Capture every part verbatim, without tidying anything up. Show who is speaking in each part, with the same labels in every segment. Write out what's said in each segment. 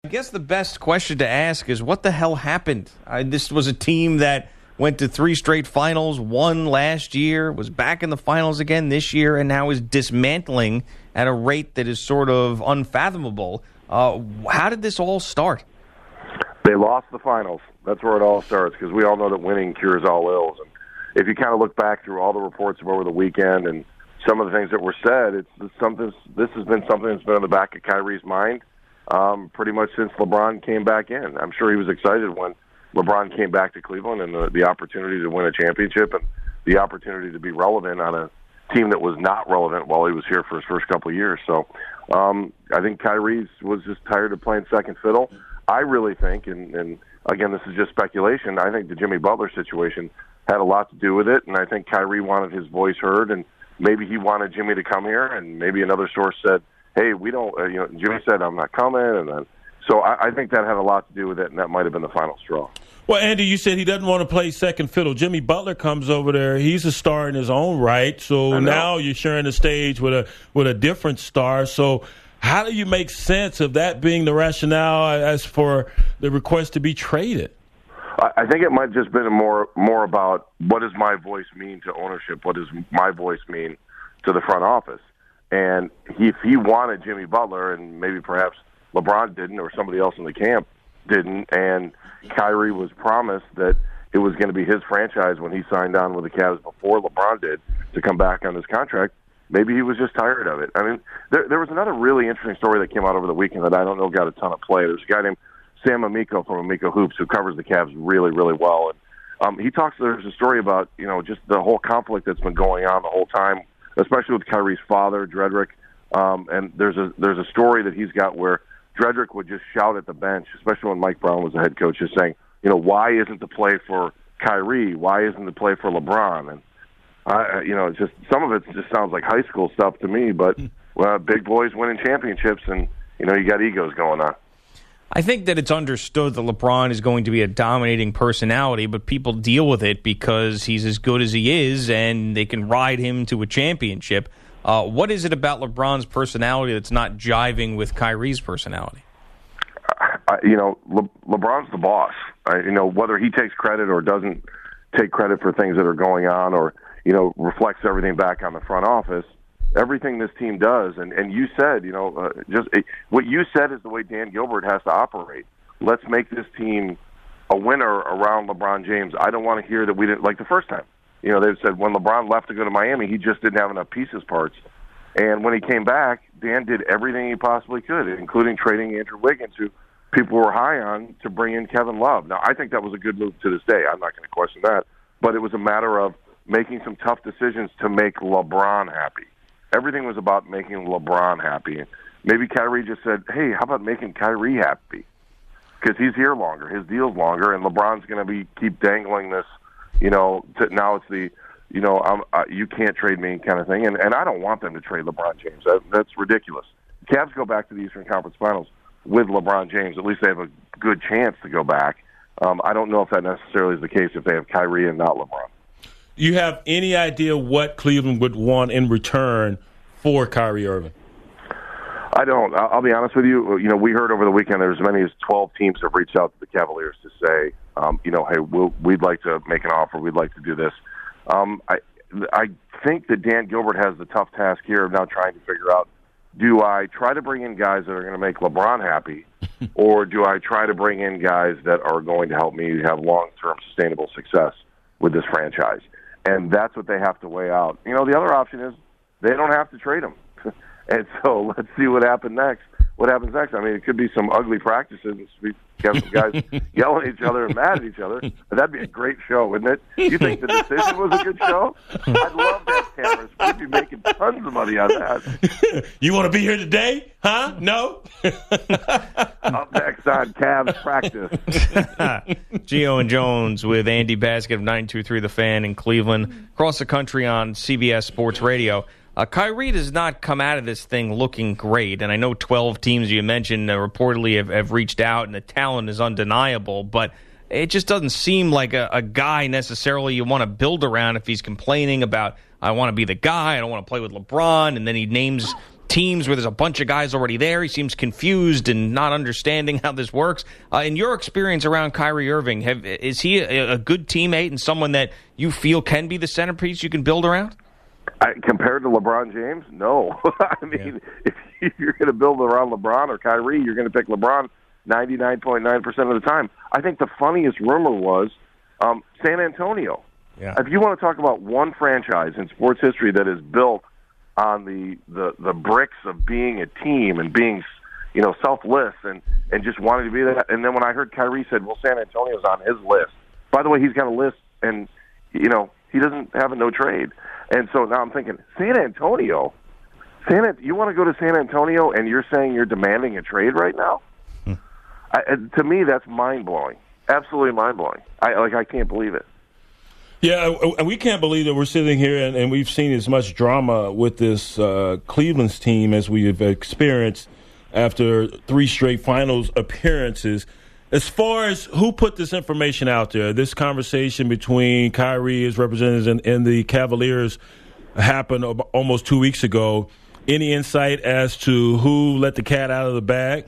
Speaker 1: I guess the best question to ask is what the hell happened? Uh, this was a team that went to three straight finals, won last year, was back in the finals again this year, and now is dismantling at a rate that is sort of unfathomable. Uh, how did this all start?
Speaker 2: They lost the finals. That's where it all starts, because we all know that winning cures all ills. And if you kind of look back through all the reports from over the weekend and some of the things that were said, it's, it's something. This has been something that's been in the back of Kyrie's mind um, pretty much since LeBron came back in. I'm sure he was excited when LeBron came back to Cleveland and the, the opportunity to win a championship and the opportunity to be relevant on a team that was not relevant while he was here for his first couple of years. So um, I think Kyrie was just tired of playing second fiddle. I really think, and, and again, this is just speculation, I think the Jimmy Butler situation had a lot to do with it, and I think Kyrie wanted his voice heard, and maybe he wanted Jimmy to come here, and maybe another source said, hey, we don't, uh, you know, Jimmy said, I'm not coming, and then, so I, I think that had a lot to do with it, and that might have been the final straw.
Speaker 3: Well, Andy, you said he doesn't want to play second fiddle. Jimmy Butler comes over there. He's a star in his own right, so now you're sharing the stage with a with a different star. So how do you make sense of that being the rationale as for the request to be traded?
Speaker 2: I think it might just been more more about what does my voice mean to ownership? What does my voice mean to the front office? And he, if he wanted Jimmy Butler, and maybe perhaps LeBron didn't, or somebody else in the camp didn't, and Kyrie was promised that it was going to be his franchise when he signed on with the Cavs before LeBron did to come back on his contract, maybe he was just tired of it. I mean, there, there was another really interesting story that came out over the weekend that I don't know got a ton of play. There's a guy named Sam Amico from Amico Hoops who covers the Cavs really, really well. And um, he talks, there's a story about, you know, just the whole conflict that's been going on the whole time, especially with Kyrie's father, Dredrick. Um, and there's a there's a story that he's got where Dredrick would just shout at the bench, especially when Mike Brown was the head coach, just saying, you know, why isn't the play for Kyrie? Why isn't the play for LeBron? And, uh, you know, it's just some of it just sounds like high school stuff to me, but well, big boys winning championships, and, you know, you got egos going on.
Speaker 1: I think that it's understood that LeBron is going to be a dominating personality, but people deal with it because he's as good as he is, and they can ride him to a championship. Uh, what is it about LeBron's personality that's not jiving with Kyrie's personality?
Speaker 2: Uh, you know, Le- LeBron's the boss. Uh, you know, whether he takes credit or doesn't take credit for things that are going on, or, you know, reflects everything back on the front office, everything this team does, and, and you said, you know, uh, just uh, what you said is the way Dan Gilbert has to operate. Let's make this team a winner around LeBron James. I don't want to hear that we didn't, like the first time. You know, they said when LeBron left to go to Miami, he just didn't have enough pieces parts. And when he came back, Dan did everything he possibly could, including trading Andrew Wiggins, who people were high on, to bring in Kevin Love. Now, I think that was a good move to this day. I'm not going to question that. But it was a matter of making some tough decisions to make LeBron happy. Everything was about making LeBron happy. Maybe Kyrie just said, hey, how about making Kyrie happy? Because he's here longer. His deal's longer, and LeBron's going to be keep dangling this, you know, to, now it's the, you know, I'm, uh, you can't trade me kind of thing. And, and I don't want them to trade LeBron James. That, that's ridiculous. The Cavs go back to the Eastern Conference Finals with LeBron James. At least they have a good chance to go back. Um, I don't know if that necessarily is the case if they have Kyrie and not LeBron.
Speaker 3: Do you have any idea what Cleveland would want in return for Kyrie Irving?
Speaker 2: I don't. I'll be honest with you. You know, we heard over the weekend there's as many as twelve teams have reached out to the Cavaliers to say, um, you know, hey, we'll, we'd like to make an offer. We'd like to do this. Um, I, I think that Dan Gilbert has the tough task here of now trying to figure out, do I try to bring in guys that are going to make LeBron happy, or do I try to bring in guys that are going to help me have long-term sustainable success with this franchise? And that's what they have to weigh out. You know, the other option is they don't have to trade him. And so let's see what happens next. What happens next? I mean, it could be some ugly practices. We have some guys yelling at each other and mad at each other. That'd be a great show, wouldn't it? You think The Decision was a good show? I'd love to have cameras. We'd be making tons of money on that.
Speaker 3: You want to be here today? Huh? No?
Speaker 2: Up next on Cavs Practice.
Speaker 1: Gio and Jones with Andy Basket of nine two three The Fan in Cleveland. Across the country on C B S Sports Radio. Uh, Kyrie does not come out of this thing looking great, and I know twelve teams you mentioned uh, reportedly have, have reached out, and the talent is undeniable, but it just doesn't seem like a, a guy necessarily you want to build around if he's complaining about, I want to be the guy, I don't want to play with LeBron, and then he names teams where there's a bunch of guys already there. He seems confused and not understanding how this works. Uh, in your experience around Kyrie Irving, have, is he a, a good teammate and someone that you feel can be the centerpiece you can build around?
Speaker 2: I, compared to LeBron James, no. I mean, yeah. if you're going to build around LeBron or Kyrie, you're going to pick LeBron ninety-nine point nine percent of the time. I think the funniest rumor was um, San Antonio.
Speaker 1: Yeah.
Speaker 2: If you want to talk about one franchise in sports history that is built on the, the, the bricks of being a team and being, you know, selfless and, and just wanting to be that. And then when I heard Kyrie said, well, San Antonio's on his list. By the way, he's got a list, and, you know, he doesn't have a no trade. And so now I'm thinking, San Antonio? San, you want to go to San Antonio and you're saying you're demanding a trade right now? Hmm. I, to me, that's mind-blowing. Absolutely mind-blowing. I, like, I can't believe it.
Speaker 3: Yeah, and we can't believe that we're sitting here and, and we've seen as much drama with this uh, Cleveland's team as we have experienced after three straight finals appearances. As far as who put this information out there, this conversation between Kyrie, his representatives, and, and the Cavaliers happened almost two weeks ago. Any insight as to who let the cat out of the bag?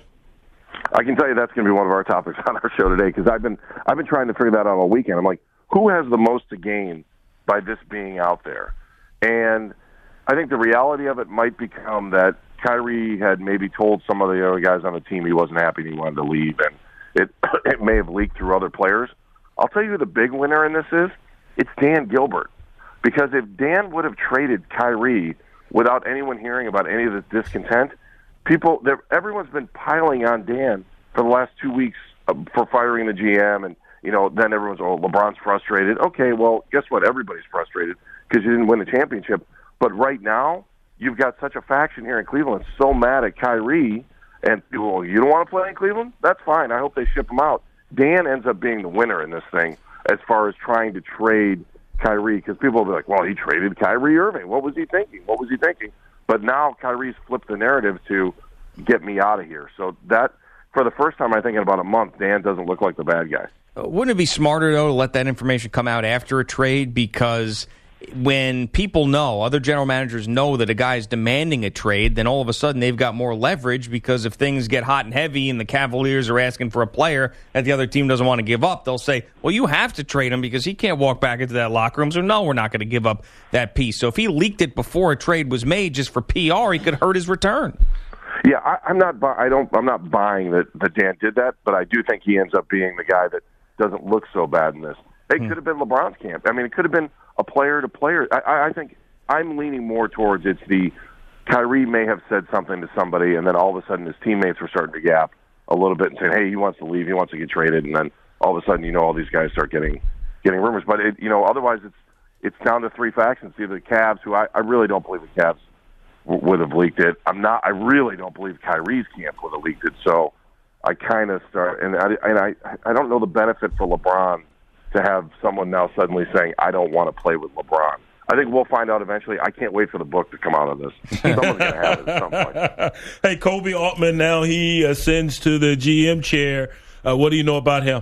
Speaker 2: I can tell you that's going to be one of our topics on our show today because I've been I've been trying to figure that out all weekend. I'm like, who has the most to gain by this being out there? And I think the reality of it might become that Kyrie had maybe told some of the other guys on the team he wasn't happy and he wanted to leave, and it it may have leaked through other players. I'll tell you who the big winner in this is. It's Dan Gilbert. Because if Dan would have traded Kyrie without anyone hearing about any of this discontent, people, everyone's been piling on Dan for the last two weeks for firing the G M, and you know, then everyone's, oh, LeBron's frustrated. Okay, well, guess what? Everybody's frustrated because you didn't win the championship. But right now, you've got such a faction here in Cleveland so mad at Kyrie, and well, you don't want to play in Cleveland? That's fine. I hope they ship him out. Dan ends up being the winner in this thing as far as trying to trade Kyrie, because people will be like, well, he traded Kyrie Irving. What was he thinking? What was he thinking? But now Kyrie's flipped the narrative to get me out of here. So that, for the first time, I think in about a month, Dan doesn't look like the bad guy.
Speaker 1: Wouldn't it be smarter, though, to let that information come out after a trade? Because when people know, other general managers know that a guy is demanding a trade, then all of a sudden they've got more leverage, because if things get hot and heavy and the Cavaliers are asking for a player that the other team doesn't want to give up, they'll say, well, you have to trade him because he can't walk back into that locker room. So, no, we're not going to give up that piece. So if he leaked it before a trade was made just for P R, he could hurt his return.
Speaker 2: Yeah, I, I'm not. I don't. I'm not buying that, that Dan did that, but I do think he ends up being the guy that doesn't look so bad in this. It hmm. could have been LeBron's camp. I mean, it could have been a player to player. I, I think I'm leaning more towards it's the Kyrie may have said something to somebody, and then all of a sudden his teammates were starting to gap a little bit and saying, "Hey, he wants to leave. He wants to get traded." And then all of a sudden, you know, all these guys start getting getting rumors. But it, you know, otherwise, it's it's down to three factions. Either the Cavs, who I, I really don't believe the Cavs w- would have leaked it. I'm not. I really don't believe Kyrie's camp would have leaked it. So I kind of start, and I and I I don't know the benefit for LeBron to have someone now suddenly saying, I don't want to play with LeBron. I think we'll find out eventually. I can't wait for the book to come out of this. Someone's going to have it at some point.
Speaker 3: Hey, Koby Altman, now he ascends to the G M chair. Uh, what do you know about him?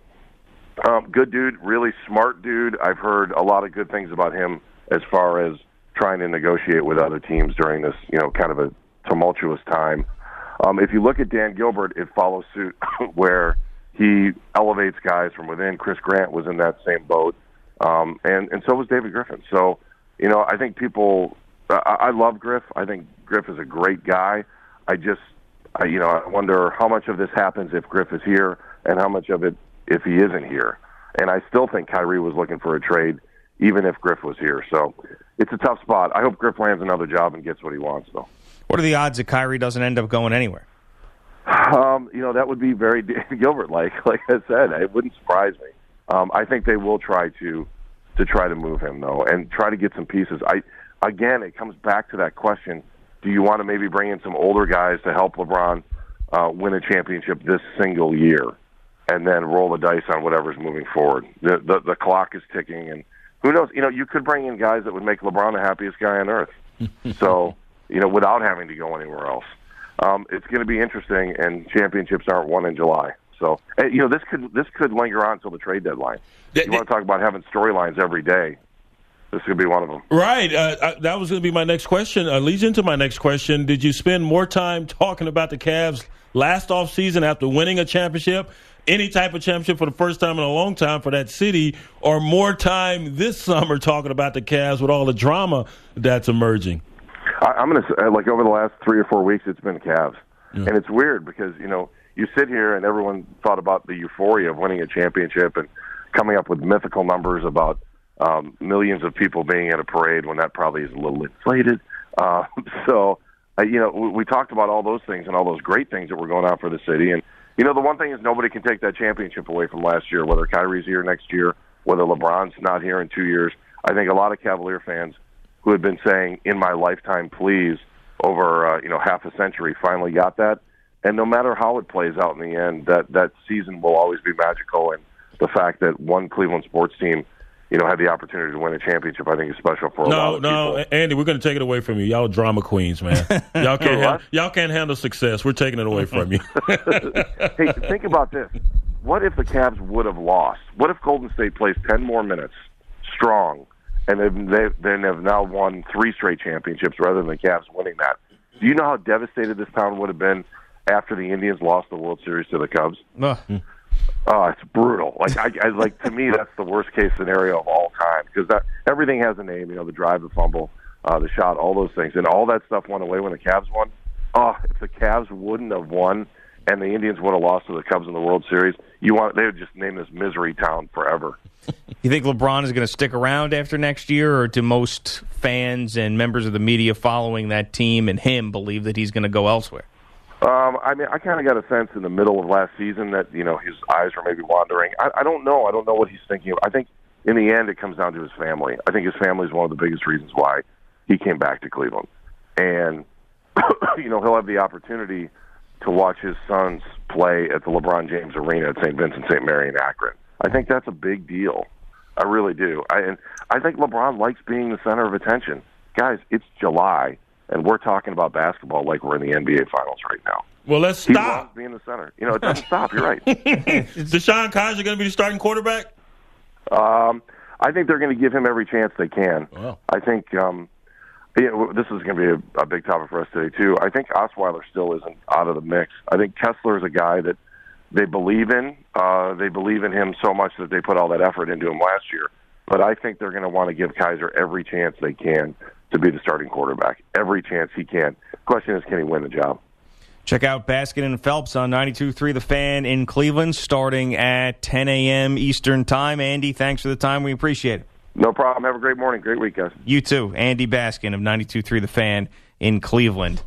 Speaker 2: Um, good dude, really smart dude. I've heard a lot of good things about him as far as trying to negotiate with other teams during this, you know, kind of a tumultuous time. Um, if you look at Dan Gilbert, it follows suit where he elevates guys from within. Chris Grant was in that same boat, um, and and so was David Griffin. So, you know, I think people. I, I love Griff. I think Griff is a great guy. I just, I, you know, I wonder how much of this happens if Griff is here, and how much of it if he isn't here. And I still think Kyrie was looking for a trade, even if Griff was here. So, it's a tough spot. I hope Griff lands another job and gets what he wants, though.
Speaker 1: What are the odds that Kyrie doesn't end up going anywhere?
Speaker 2: Um, you know, that would be very Dan Gilbert-like. Like I said, it wouldn't surprise me. Um, I think they will try to to try to move him, though, and try to get some pieces. I again, it comes back to that question: do you want to maybe bring in some older guys to help LeBron uh, win a championship this single year, and then roll the dice on whatever's moving forward? The, the the clock is ticking, and who knows? You know, you could bring in guys that would make LeBron the happiest guy on earth. So, you know, without having to go anywhere else. Um, it's going to be interesting, and championships aren't won in July. So, you know, this could this could linger on until the trade deadline. You want to talk about having storylines every day. this could be one of them.
Speaker 3: Right. Uh, I, that was going to be my next question. Uh, leads into my next question. Did you spend more time talking about the Cavs last offseason after winning a championship, any type of championship for the first time in a long time for that city, or more time this summer talking about the Cavs with all the drama that's emerging?
Speaker 2: I, I'm going to say, like, over the last three or four weeks, it's been Cavs. Yeah. And it's weird because, you know, you sit here and everyone thought about the euphoria of winning a championship and coming up with mythical numbers about um, millions of people being at a parade when that probably is a little inflated. Uh, so, uh, you know, we, we talked about all those things and all those great things that were going on for the city. And, you know, the one thing is nobody can take that championship away from last year, whether Kyrie's here next year, whether LeBron's not here in two years. I think a lot of Cavalier fans who had been saying, in my lifetime, please, over, uh, you know, half a century, finally got that. And no matter how it plays out in the end, that, that season will always be magical. And the fact that one Cleveland sports team, you know, had the opportunity to win a championship, I think is special for a
Speaker 3: no,
Speaker 2: lot of
Speaker 3: no,
Speaker 2: people.
Speaker 3: No, Andy, we're going to take it away from you. Y'all drama queens, man. Y'all can't, ha- y'all can't handle success. We're taking it away from you.
Speaker 2: Hey, think about this. What if the Cavs would have lost? What if Golden State plays ten more minutes strong, and they've, they've, then have now won three straight championships rather than the Cavs winning that? Do you know how devastated this town would have been after the Indians lost the World Series to the Cubs?
Speaker 1: Uh.
Speaker 2: Oh, it's brutal. Like, I, I like to me, that's the worst case scenario of all time because that everything has a name. You know, the drive, the fumble, uh, the shot, all those things, and all that stuff went away when the Cavs won. Oh, if the Cavs wouldn't have won and the Indians would have lost to the Cubs in the World Series, you want they would just name this misery town forever.
Speaker 1: You think LeBron is going to stick around after next year, or do most fans and members of the media following that team and him believe that he's going to go elsewhere?
Speaker 2: Um, I mean, I kind of got a sense in the middle of last season that, you know, his eyes were maybe wandering. I, I don't know. I don't know what he's thinking of. I think in the end it comes down to his family. I think his family is one of the biggest reasons why he came back to Cleveland. And, you know, he'll have the opportunity to watch his sons play at the LeBron James Arena at Saint Vincent Saint Mary in Akron. I think that's a big deal. I really do. I, and I think LeBron likes being the center of attention. Guys, it's July. And we're talking about basketball like we're in the N B A Finals right now.
Speaker 3: Well, let's
Speaker 2: he
Speaker 3: stop.
Speaker 2: He being the center. You know, it doesn't stop. You're right.
Speaker 3: Is Deshaun Kaiser going to be the starting quarterback?
Speaker 2: Um, I think they're going to give him every chance they can.
Speaker 3: Wow.
Speaker 2: I think um, yeah, this is going to be a, a big topic for us today, too. I think Osweiler still isn't out of the mix. I think Kessler is a guy that they believe in. Uh, they believe in him so much that they put all that effort into him last year. But I think they're going to want to give Kaiser every chance they can to be the starting quarterback. Every chance he can. The question is, can he win the job?
Speaker 1: Check out Baskin and Phelps on ninety-two point three The Fan in Cleveland, starting at ten a.m. Eastern Time. Andy, thanks for the time. We appreciate it.
Speaker 2: No problem. Have a great morning. Great week, guys.
Speaker 1: You too. Andy Baskin of ninety-two point three The Fan in Cleveland.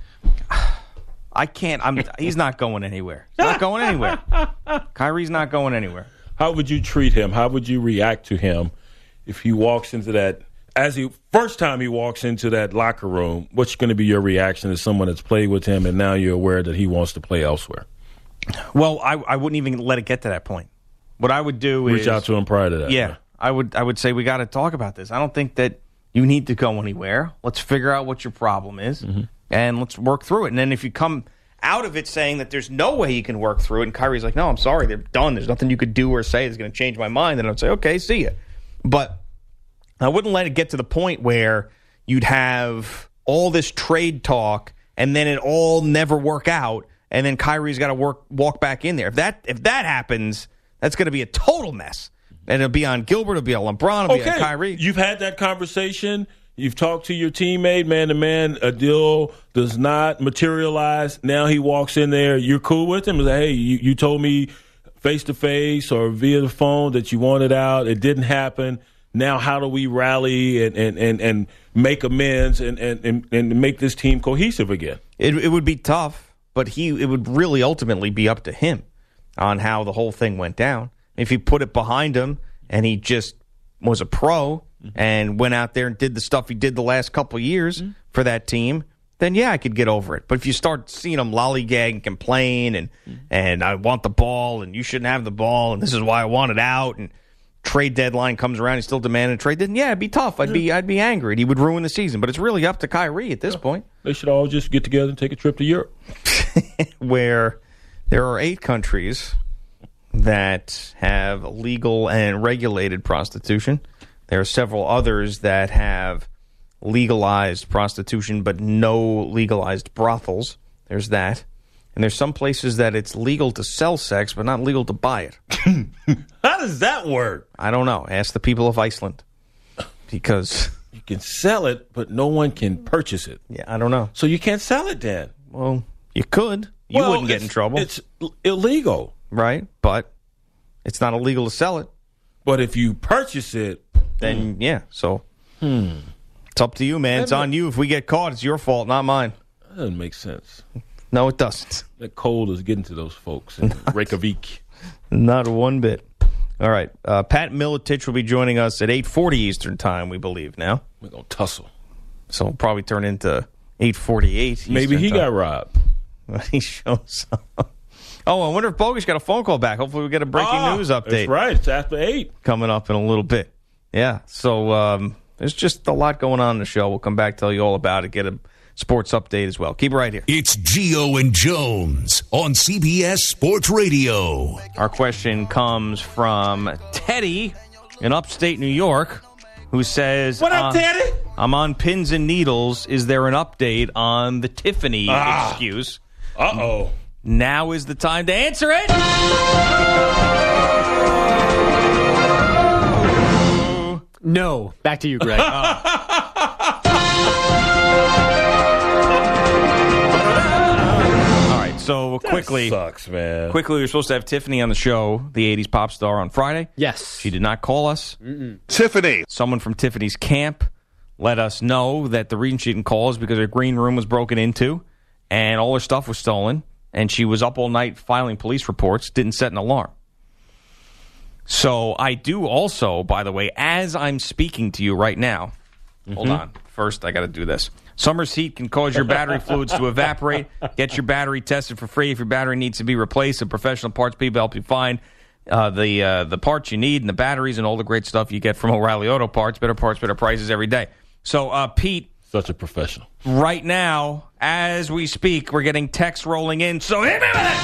Speaker 1: I can't. I'm. He's not going anywhere. He's not going anywhere. Kyrie's not going anywhere.
Speaker 3: How would you treat him? How would you react to him if he walks into that? As he first time he walks into that locker room, what's going to be your reaction as someone that's played with him and now you're aware that he wants to play elsewhere?
Speaker 1: Well, I, I wouldn't even let it get to that point. What I would do
Speaker 3: Reach
Speaker 1: is...
Speaker 3: Reach out to him prior to that.
Speaker 1: Yeah.
Speaker 3: Right?
Speaker 1: I would I would say we got to talk about this. I don't think that you need to go anywhere. Let's figure out what your problem is, mm-hmm. and let's work through it. And then if you come out of it saying that there's no way you can work through it, and Kyrie's like, no, I'm sorry, they're done. There's nothing you could do or say that's going to change my mind, then I would say, okay, see ya. But I wouldn't let it get to the point where you'd have all this trade talk and then it all never work out, and then Kyrie's got to work walk back in there. If that if that happens, that's going to be a total mess. And it'll be on Gilbert, it'll be on LeBron, it'll
Speaker 3: okay.
Speaker 1: be on Kyrie.
Speaker 3: You've had that conversation. You've talked to your teammate, man to man. A deal does not materialize. Now he walks in there. You're cool with him. Like, hey, you, you told me face to face or via the phone that you wanted out. It didn't happen. Now, how do we rally and, and, and, and make amends and, and, and make this team cohesive again?
Speaker 1: It, it would be tough, but he it would really ultimately be up to him on how the whole thing went down. If he put it behind him and he just was a pro mm-hmm. and went out there and did the stuff he did the last couple of years mm-hmm. for that team, then yeah, I could get over it. But if you start seeing him lollygag and complain and mm-hmm. and I want the ball and you shouldn't have the ball and this is why I want it out and trade deadline comes around, he's still demanding trade, then yeah, it'd be tough. I'd yeah. be I'd be angry. And he would ruin the season. But it's really up to Kyrie at this yeah. point.
Speaker 3: They should all just get together and take a trip to Europe.
Speaker 1: Where there are eight countries that have legal and regulated prostitution. There are several others that have legalized prostitution but no legalized brothels. There's that. And there's some places that it's legal to sell sex but not legal to buy it.
Speaker 3: How does that work?
Speaker 1: I don't know. Ask the people of Iceland. Because
Speaker 3: you can sell it, but no one can purchase it.
Speaker 1: Yeah, I don't know.
Speaker 3: So you can't sell it then.
Speaker 1: Well, you could. You
Speaker 3: well,
Speaker 1: wouldn't get in trouble.
Speaker 3: It's illegal.
Speaker 1: Right? But it's not illegal to sell it.
Speaker 3: But if you purchase it,
Speaker 1: then hmm. yeah. So
Speaker 3: hmm.
Speaker 1: it's up to you, man. It's on you. If we get caught, it's your fault, not mine.
Speaker 3: That doesn't make sense.
Speaker 1: No, it doesn't.
Speaker 3: That cold is getting to those folks in Reykjavik.
Speaker 1: Not one bit. All right. Uh, Pat Miletich will be joining us at eight forty Eastern Time, we believe now.
Speaker 3: We're going to tussle.
Speaker 1: So it'll probably turn into eight forty-eight
Speaker 3: Maybe
Speaker 1: Eastern
Speaker 3: he
Speaker 1: time.
Speaker 3: got robbed.
Speaker 1: He shows up. Oh, I wonder if Bogus got a phone call back. Hopefully we get a breaking
Speaker 3: ah,
Speaker 1: news update.
Speaker 3: That's right. It's after eight.
Speaker 1: Coming up in a little bit. Yeah. So um, there's just a lot going on in the show. We'll come back, tell you all about it, get a sports update as well. Keep it right here.
Speaker 4: It's Gio and Jones on C B S Sports Radio.
Speaker 1: Our question comes from Teddy in upstate New York, who says,
Speaker 3: What up,
Speaker 1: uh,
Speaker 3: Teddy?
Speaker 1: I'm on pins and needles. Is there an update on the Tiffany
Speaker 3: Ah.
Speaker 1: excuse?
Speaker 3: Uh-oh.
Speaker 1: Now is the time to answer it.
Speaker 5: No. Back to you, Greg.
Speaker 1: All right, so quickly,
Speaker 3: That sucks, man.
Speaker 1: quickly, we were supposed to have Tiffany on the show, the eighties pop star, on Friday.
Speaker 5: Yes.
Speaker 1: She did not call us.
Speaker 5: Mm-mm.
Speaker 2: Tiffany.
Speaker 1: Someone from Tiffany's camp let us know that the reason she didn't call is because her green room was broken into and all her stuff was stolen, and she was up all night filing police reports, didn't set an alarm. So I do also, by the way, as I'm speaking to you right now, mm-hmm. hold on. First, I got to do this. Summer's heat can cause your battery fluids to evaporate. Get your battery tested for free. If your battery needs to be replaced, the professional parts people help you find uh, the uh, the parts you need and the batteries and all the great stuff you get from O'Reilly Auto Parts. Better parts, better prices every day. So, uh, Pete.
Speaker 3: Such a professional.
Speaker 1: Right now, as we speak, we're getting texts rolling in. So, hit me with it!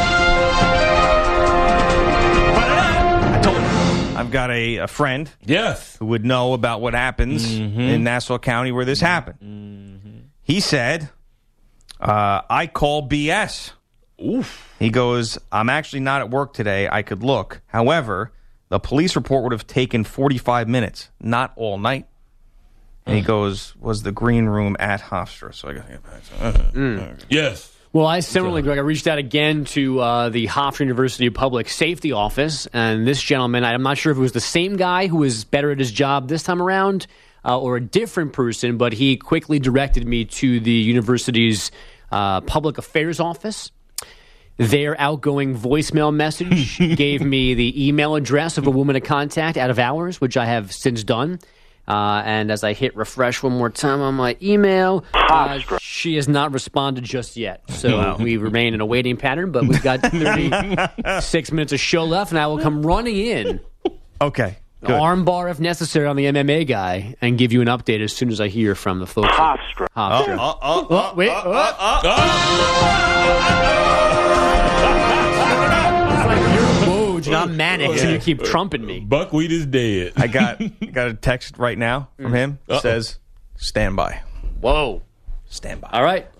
Speaker 1: I told you, I've got a, a friend
Speaker 3: Yes.
Speaker 1: who would know about what happens
Speaker 3: mm-hmm.
Speaker 1: in Nassau County where this happened.
Speaker 3: Mm-hmm.
Speaker 1: He said, uh, I call B S.
Speaker 3: Oof.
Speaker 1: He goes, I'm actually not at work today. I could look. However, the police report would have taken forty-five minutes, not all night. And he goes, was the green room at Hofstra? So I got to get back to uh,
Speaker 5: Mm.
Speaker 3: Yes.
Speaker 5: Well, I similarly, Greg, I reached out again to uh, the Hofstra University Public Safety Office, and this gentleman, I'm not sure if it was the same guy who was better at his job this time around uh, or a different person, but he quickly directed me to the university's uh, public affairs office. Their outgoing voicemail message gave me the email address of a woman to contact out of hours, which I have since done. Uh, and as I hit refresh one more time on my email, uh, she has not responded just yet. So wow. we remain in a waiting pattern, but we've got thirty-six minutes of show left, and I will come running in.
Speaker 1: Okay. Good.
Speaker 5: Armbar if necessary on the M M A guy and give you an update as soon as I hear from the folks.
Speaker 6: Hofstra.
Speaker 5: Hofstra.
Speaker 1: Oh, oh, oh,
Speaker 5: oh, wait.
Speaker 1: oh,
Speaker 5: Oh.
Speaker 1: oh, oh.
Speaker 5: It's like you're Woj and I'm Mannix, and you keep trumping me.
Speaker 3: Buckwheat is dead.
Speaker 1: I got I got a text right now from him. It says, stand by.
Speaker 5: Whoa.
Speaker 1: Stand by.
Speaker 5: All right.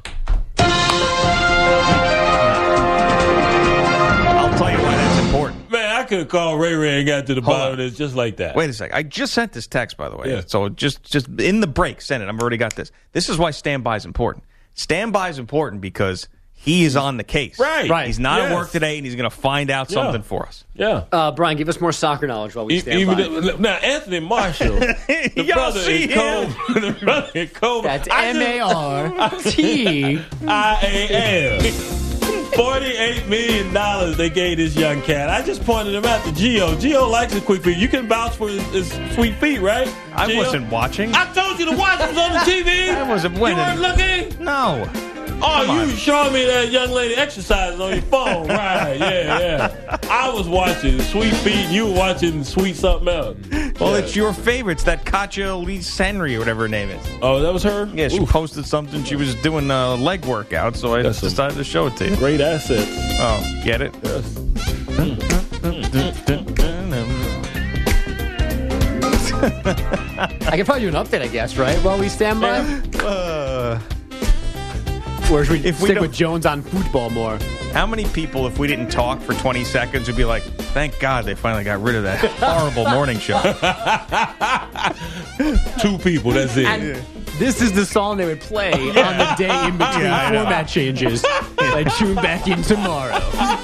Speaker 1: I'll tell you why that's important.
Speaker 3: Man, I could have called Ray Ray and got to the
Speaker 1: Hold
Speaker 3: bottom
Speaker 1: on.
Speaker 3: of this just like that.
Speaker 1: Wait a second. I just sent this text, by the way.
Speaker 3: Yeah.
Speaker 1: So just just in the break, send it. I've already got this. This is why standby is important. Standby is important because he is on the case.
Speaker 3: Right.
Speaker 5: Right.
Speaker 1: He's not
Speaker 3: Yes.
Speaker 1: at work today, and he's going to find out
Speaker 3: Yeah.
Speaker 1: something for us.
Speaker 3: Yeah.
Speaker 5: Uh, Brian, give us more soccer knowledge while we
Speaker 3: E-
Speaker 5: stand
Speaker 3: even
Speaker 5: by.
Speaker 3: the- now, Anthony Marshall, the
Speaker 1: Y'all
Speaker 3: brother
Speaker 1: see
Speaker 3: in
Speaker 1: him?
Speaker 3: Cove, the brother in Cove.
Speaker 5: That's
Speaker 3: I
Speaker 5: M
Speaker 3: just-
Speaker 5: A R T.
Speaker 3: I A L. forty-eight million dollars they gave this young cat. I just pointed him out to Gio. Gio likes his quick feet. You can vouch for his, his sweet feet, right?
Speaker 1: I
Speaker 3: Gio?
Speaker 1: wasn't watching.
Speaker 3: I told you to watch him on the T V.
Speaker 1: I wasn't
Speaker 3: You
Speaker 1: winning.
Speaker 3: weren't looking?
Speaker 1: No.
Speaker 3: Oh,
Speaker 1: Come
Speaker 3: you
Speaker 1: on.
Speaker 3: showed me that young lady exercising on your phone. Right, yeah, yeah. I was watching Sweet Feet, and you were watching Sweet something else.
Speaker 1: Well,
Speaker 3: Yeah.
Speaker 1: it's your favorites, that Katja Elise Henry or whatever her name is.
Speaker 3: Oh, that was her?
Speaker 1: Yeah, she
Speaker 3: Oof.
Speaker 1: posted something. She was doing a leg workout, so I
Speaker 3: That's a-
Speaker 1: decided to show it to you.
Speaker 3: Great assets.
Speaker 1: Oh, get it?
Speaker 3: Yes.
Speaker 5: I can probably do an update, I guess, right? While we stand by?
Speaker 1: Uh,
Speaker 5: or should we
Speaker 1: if we
Speaker 5: stick
Speaker 1: don't-
Speaker 5: with Jones on football more?
Speaker 1: how many people, if we didn't talk for twenty seconds, would be like, thank God they finally got rid of that horrible morning show?
Speaker 3: Two people, that's it.
Speaker 5: And this is the song they would play on the day in between
Speaker 1: Yeah, I know.
Speaker 5: format changes. Like, tune back in tomorrow.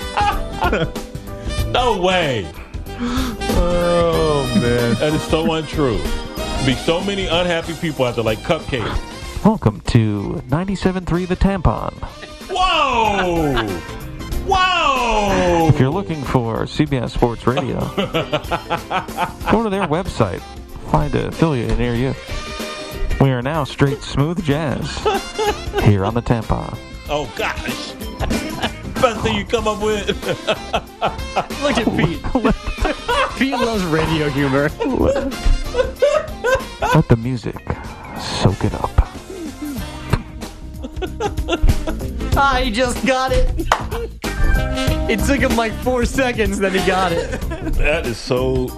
Speaker 3: No way.
Speaker 1: Oh, man.
Speaker 3: That is so untrue. Be so many unhappy people out there like cupcakes.
Speaker 6: Welcome to ninety-seven point three The Tampon.
Speaker 3: Whoa! Whoa!
Speaker 6: If you're looking for C B S Sports Radio, go to their website. Find an affiliate near you. We are now straight smooth jazz here on The Tampon.
Speaker 3: Oh, gosh. Best thing you come up with.
Speaker 5: Look at Pete. Pete loves radio humor.
Speaker 6: Let the music soak it up.
Speaker 5: I just got it. It took him like four seconds, then he got it.
Speaker 3: That is so...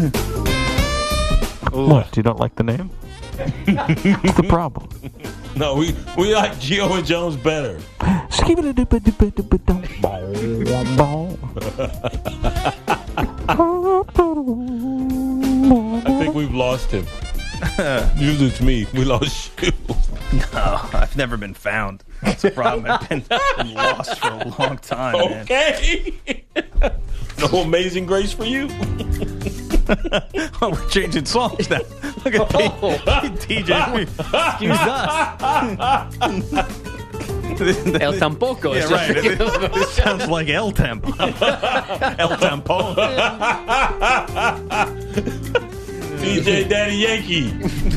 Speaker 6: What? You don't like the name? What's the problem?
Speaker 3: No, we, we like Gio and Jones better. I think we've lost him. Usually it's me. We lost you.
Speaker 1: No, I've never been found. That's the problem. I've been, been lost for a long time, man.
Speaker 3: Okay. No Amazing Grace for you.
Speaker 1: Oh, we're changing songs now. Look at T J.
Speaker 5: Excuse us. El Tampoco.
Speaker 1: Yeah,
Speaker 5: is
Speaker 1: right.
Speaker 5: just-
Speaker 1: This, this sounds like El Tempo. El Tempo.
Speaker 3: D J Daddy Yankee.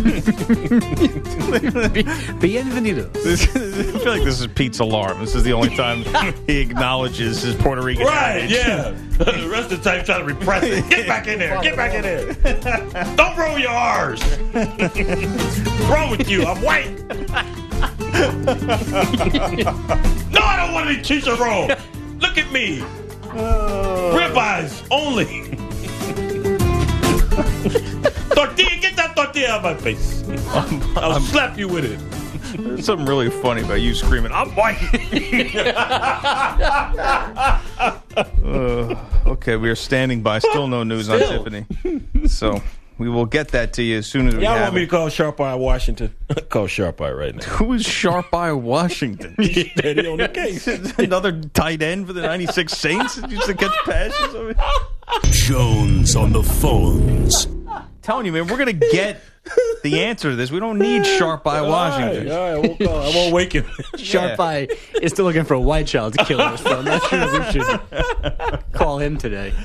Speaker 5: Bienvenido.
Speaker 1: This, I feel like this is Pete's alarm. This is the only time he acknowledges his Puerto Rican
Speaker 3: Right,
Speaker 1: heritage.
Speaker 3: yeah. The rest of the time trying to repress it. Get back in there. Get back in there. Don't roll your R's. What's wrong with you? I'm white. No, I don't want any teacher roll. Look at me. Ribeyes only. Tortilla, get that tortilla out of my face. I'll slap you with it.
Speaker 1: There's something really funny about you screaming, I'm white. uh, okay, we are standing by. Still no news on Tiffany. So we will get that to you as soon as we
Speaker 3: Y'all
Speaker 1: have
Speaker 3: want me to
Speaker 1: it.
Speaker 3: call Sharp Eye Washington? Call Sharp Eye right now.
Speaker 1: Who is Sharp Eye Washington?
Speaker 3: Steady on the case.
Speaker 1: Another tight end for the ninety-six Saints? Used to catch passes? I mean,
Speaker 4: Jones on the phones.
Speaker 1: telling you, man, we're going to get the answer to this. We don't need Sharp Eye Washington.
Speaker 3: All right, all right, we'll call. I won't wake him.
Speaker 5: Sharp Eye is still looking for a white child to kill us, so I'm not sure we should call him today.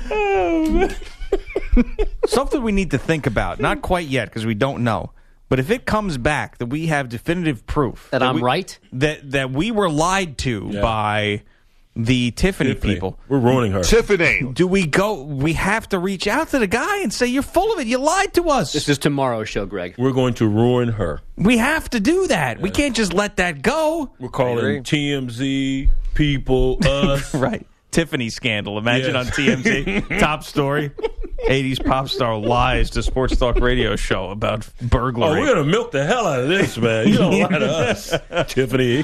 Speaker 1: Something we need to think about. Not quite yet, because we don't know. But if it comes back that we have definitive proof
Speaker 5: That I'm
Speaker 1: we,
Speaker 5: right?
Speaker 1: that that we were lied to
Speaker 3: Yeah.
Speaker 1: by the Tiffany,
Speaker 3: Tiffany.
Speaker 1: people,
Speaker 3: We're ruining her.
Speaker 2: Tiffany.
Speaker 1: do we go? We have to reach out to the guy and say, "You're full of it. You lied to us."
Speaker 5: This is tomorrow's show, Greg.
Speaker 3: We're going to ruin her.
Speaker 1: we have to do that. We can't just let that go.
Speaker 3: We're calling T M Z, people, us.
Speaker 1: Right. Tiffany scandal. Imagine
Speaker 3: Yes.
Speaker 1: on T M Z. Top story. eighties pop star lies to Sports Talk radio show about
Speaker 3: Oh,
Speaker 1: burglary.
Speaker 3: we're going to milk the hell out of this, man. You don't lie to us, Tiffany.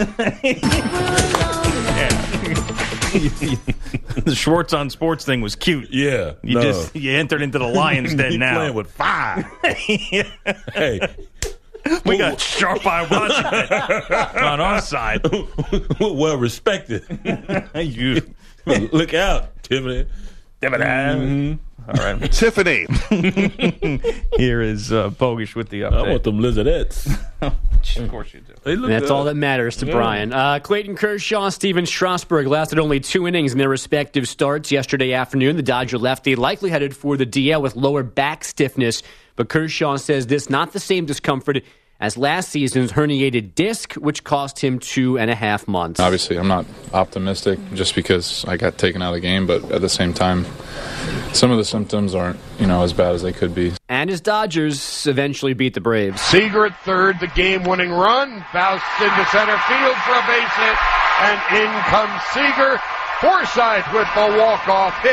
Speaker 1: The Schwartz on Sports thing was cute.
Speaker 3: Yeah.
Speaker 1: You
Speaker 3: no.
Speaker 1: just you entered into the lion's den
Speaker 3: He
Speaker 1: now.
Speaker 3: playing with fire. Hey.
Speaker 1: We got Sharp Eye Washington on our side.
Speaker 3: Well respected.
Speaker 1: You.
Speaker 3: Look out, Tiffany.
Speaker 1: Mm-hmm. All right.
Speaker 2: Tiffany.
Speaker 1: Here is uh, Bogish with the
Speaker 3: I
Speaker 1: update.
Speaker 3: want them lizardettes.
Speaker 1: Of course you do.
Speaker 3: They look
Speaker 5: And that's
Speaker 3: good.
Speaker 5: all that matters to
Speaker 3: Yeah.
Speaker 5: Brian. Uh, Clayton Kershaw, Steven Strasburg lasted only two innings in their respective starts yesterday afternoon. The Dodger lefty likely headed for the D L with lower back stiffness, but Kershaw says this not the same discomfort as last season's herniated disc, which cost him two and a half months.
Speaker 7: Obviously, I'm not optimistic just because I got taken out of the game, but at the same time, some of the symptoms aren't, you know, as bad as they could be.
Speaker 5: And his Dodgers eventually beat the Braves.
Speaker 8: Seager at third, the game-winning run, bounced into center field for a base hit, and in comes Seager. Forsythe with the walk-off hit.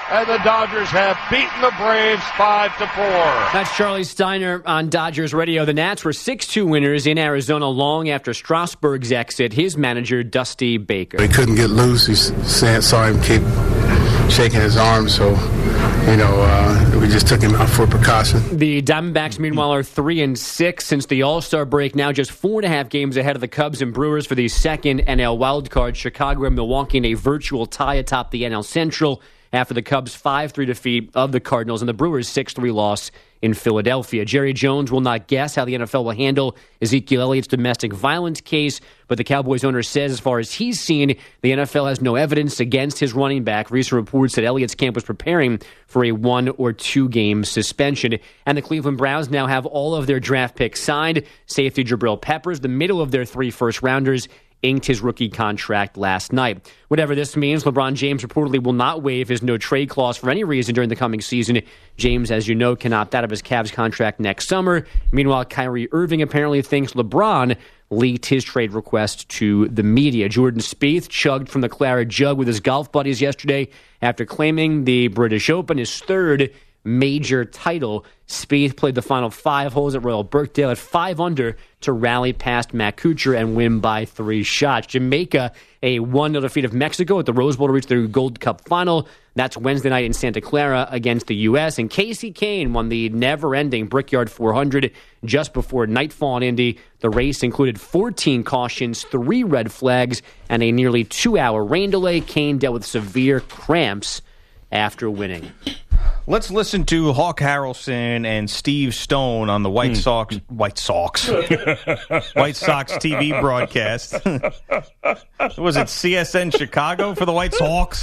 Speaker 8: and the Dodgers have beaten the Braves five to four.
Speaker 5: That's Charlie Steiner on Dodgers Radio. The Nats were six two winners in Arizona long after Strasburg's exit. His manager, Dusty Baker.
Speaker 9: He couldn't get loose. He saw him keep shaking his arm, so you know uh, we just took him out for precaution.
Speaker 5: The Diamondbacks, meanwhile, are three and six since the All-Star break. Now just four and a half games ahead of the Cubs and Brewers for the second N L wildcard. Chicago and Milwaukee in a virtual tie atop the N L Central after the Cubs' five three defeat of the Cardinals and the Brewers' six three loss in Philadelphia. Jerry Jones will not guess how the N F L will handle Ezekiel Elliott's domestic violence case, but the Cowboys owner says as far as he's seen, the N F L has no evidence against his running back. Recent reports that Elliott's camp was preparing for a one- or two-game suspension. And the Cleveland Browns now have all of their draft picks signed. Safety Jabril Peppers, the middle of their three first-rounders, inked his rookie contract last night. Whatever this means, LeBron James reportedly will not waive his no-trade clause for any reason during the coming season. James, as you know, can opt out of his Cavs contract next summer. Meanwhile, Kyrie Irving apparently thinks LeBron leaked his trade request to the media. Jordan Spieth chugged from the claret jug with his golf buddies yesterday after claiming the British Open, his third major title. Spieth played the final five holes at Royal Birkdale at five under to rally past Matt Kuchar and win by three shots. Jamaica, a one nil defeat of Mexico at the Rose Bowl to reach their Gold Cup final. That's Wednesday night in Santa Clara against the U S And Casey Kane won the never-ending Brickyard four hundred just before nightfall in Indy. The race included fourteen cautions, three red flags, and a nearly two-hour rain delay. Kane dealt with severe cramps after winning.
Speaker 1: Let's listen to Hawk Harrelson and Steve Stone on the White Sox White Sox White Sox T V broadcast. Was it C S N Chicago for the White Sox?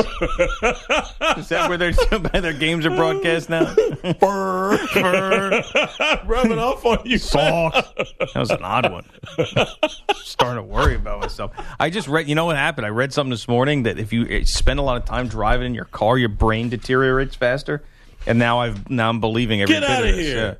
Speaker 1: Is that where their their games are broadcast now? Burr, burr.
Speaker 3: Rubbing off on you.
Speaker 1: Sox. That was an odd one. Starting to worry about myself. I just read. You know what happened? I read something this morning that if you spend a lot of time driving in your car, your brain deteriorates faster. And now I've now I'm believing every
Speaker 3: Get
Speaker 1: bit
Speaker 3: out
Speaker 1: of
Speaker 3: of
Speaker 1: this.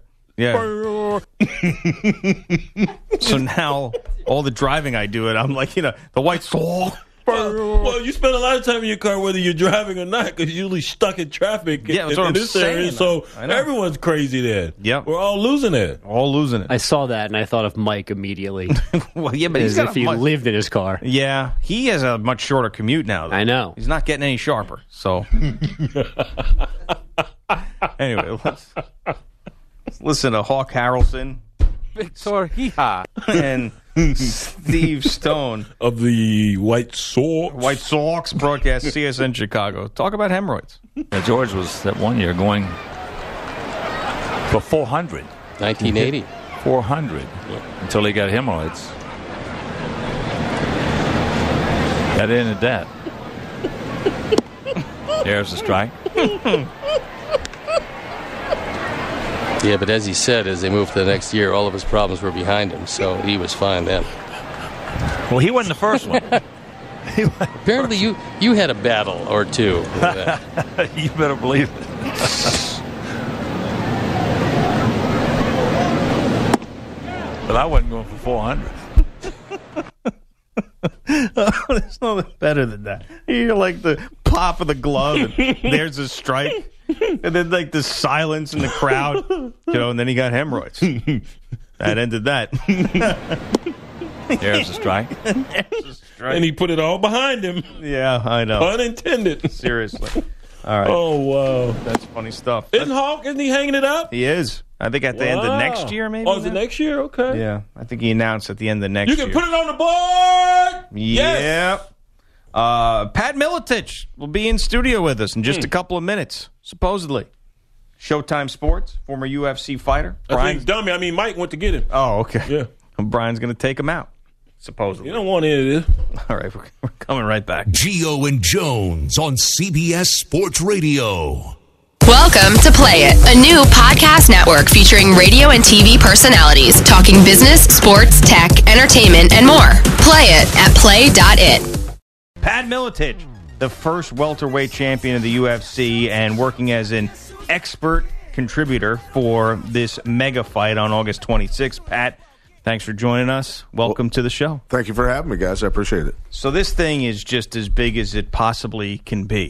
Speaker 3: here.
Speaker 1: Yeah. yeah. So now all the driving I do it, I'm like, you know, the White Sox.
Speaker 3: Well, well, you spend a lot of time in your car whether you're driving or not because you're usually stuck in traffic
Speaker 1: yeah,
Speaker 3: in,
Speaker 1: in
Speaker 3: in
Speaker 1: this
Speaker 3: saying. area. So everyone's crazy there.
Speaker 1: Yep.
Speaker 3: We're all losing it.
Speaker 1: All losing it.
Speaker 5: I saw that and I thought of Mike immediately.
Speaker 1: Well, yeah, but he's
Speaker 5: as
Speaker 1: got
Speaker 5: if he
Speaker 1: much,
Speaker 5: lived in his car.
Speaker 1: Yeah, he has a much shorter commute now. Though.
Speaker 5: I know.
Speaker 1: He's not getting any sharper. So anyway, let's, let's listen to Hawk Harrelson,
Speaker 6: Victor Hija,
Speaker 1: and Steve Stone
Speaker 3: of the White Sox.
Speaker 1: White Sox broadcast C S N Chicago. Talk about hemorrhoids.
Speaker 10: Yeah, George was that one year going for four hundred.
Speaker 11: nineteen eighty.
Speaker 10: four hundred
Speaker 11: Yeah.
Speaker 10: until he got hemorrhoids. That ended that. There's a strike.
Speaker 11: Yeah, but as he said, as they moved to the next year, all of his problems were behind him, so he was fine then.
Speaker 10: Well, he wasn't the first one.
Speaker 11: Apparently, you you had a battle or two.
Speaker 10: You better believe it. But I wasn't going for four hundred.
Speaker 1: Oh, there's nothing better than that. You hear like the pop of the glove, and there's a strike, and then like the silence in the crowd, you know, and then he got hemorrhoids. That ended that.
Speaker 10: There's a strike.
Speaker 1: There's a strike.
Speaker 3: And he put it all behind him.
Speaker 1: Yeah, I know.
Speaker 3: Unintended.
Speaker 1: Seriously. All right.
Speaker 3: Oh, wow.
Speaker 1: That's funny stuff.
Speaker 3: Isn't Hawk, isn't he hanging it up?
Speaker 1: He is. I think at the
Speaker 3: Wow.
Speaker 1: end of next year, maybe.
Speaker 3: Oh, is it next year? Okay.
Speaker 1: Yeah, I think he announced at the end of next
Speaker 3: You
Speaker 1: year.
Speaker 3: can put it on the board.
Speaker 1: Yeah.
Speaker 3: Yes.
Speaker 1: Uh, Pat Miletich will be in studio with us in just
Speaker 3: Hmm.
Speaker 1: a couple of minutes, supposedly. Showtime Sports, former U F C fighter.
Speaker 3: I
Speaker 1: Brian.
Speaker 3: think dummy. I mean, Mike went to get him.
Speaker 1: Oh, okay.
Speaker 3: Yeah.
Speaker 1: Brian's going to take him out, supposedly.
Speaker 3: You don't want any of this.
Speaker 1: All right, we're, we're coming right back.
Speaker 4: Gio and Jones on C B S Sports Radio.
Speaker 12: Welcome to Play It, a new podcast network featuring radio and T V personalities talking business, sports, tech, entertainment, and more. Play it at play dot it.
Speaker 1: Pat Miletich, the first welterweight champion of the U F C and working as an expert contributor for this mega fight on August twenty-sixth. Pat, thanks for joining us. Welcome well, to the show.
Speaker 13: Thank you for having me, guys. I appreciate it.
Speaker 1: So this thing is just as big as it possibly can be.